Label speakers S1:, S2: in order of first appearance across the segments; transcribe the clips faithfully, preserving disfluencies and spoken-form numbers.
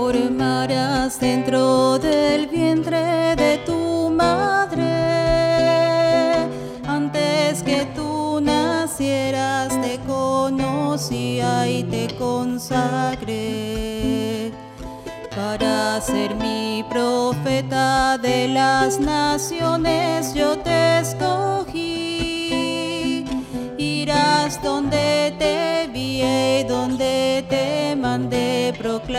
S1: formarás dentro del vientre de tu madre. Antes que tú nacieras te conocía y te consagré para ser mi profeta de las naciones. Yo te escogí, irás donde te vi y donde te mandé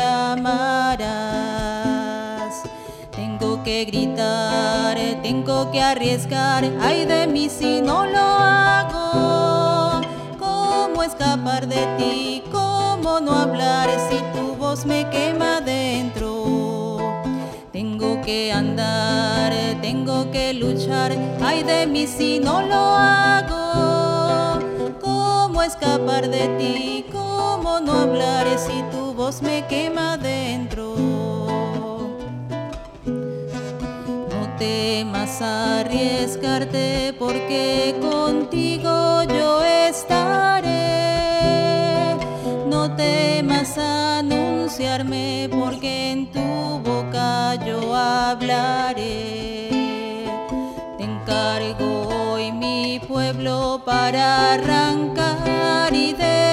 S1: proclamarás. Tengo que gritar, tengo que arriesgar, ay de mí si no lo hago. ¿Cómo escapar de ti? ¿Cómo no hablar si tu voz me quema dentro? Tengo que andar, tengo que luchar, ay de mí si no lo hago. ¿Cómo escapar de ti? ¿Cómo no hablar si tu voz me quema dentro? No temas arriesgarte porque contigo yo estaré. No temas anunciarme porque en tu boca yo hablaré. Te encargo hoy mi pueblo para arrancar y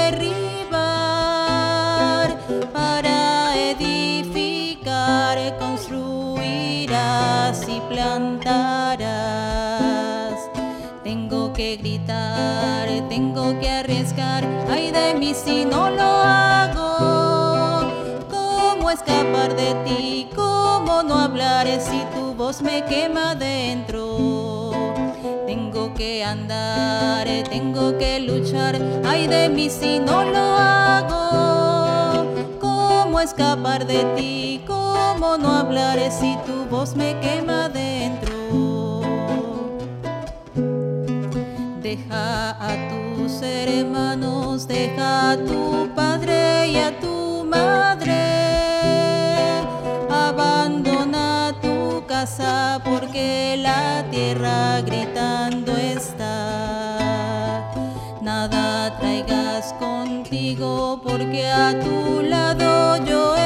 S1: derribar, para edificar, construirás y plantarás. Tengo que gritar, tengo que arriesgar, ay de mí si no lo hago. ¿Cómo escapar de ti? ¿Cómo no hablar si tu voz me quema dentro? Tengo que andar, tengo que luchar, ay de mí si no lo hago. ¿Cómo escapar de ti? ¿Cómo no hablar si tu voz me quema dentro? Deja a tus hermanos, deja a tu padre y a tu madre. Abandona tu casa porque la tierra gritando está. Nada traigas contigo porque a tu lado yo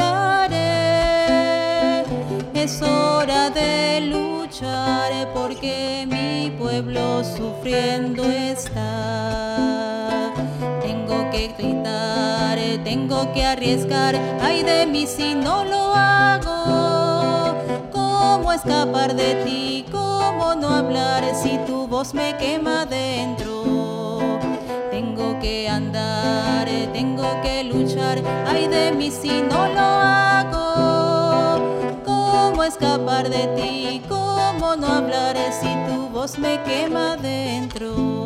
S1: estaré. Es hora de luchar porque mi pueblo sufriendo está. Tengo que gritar, tengo que arriesgar, ay de mí si no lo hago. ¿Cómo escapar de ti? ¿Cómo no hablar si tu voz me quema dentro? Tengo que andar, tengo que luchar, ay de mí si no lo hago. ¿Cómo escapar de ti? ¿Cómo no hablar si tu voz me quema dentro?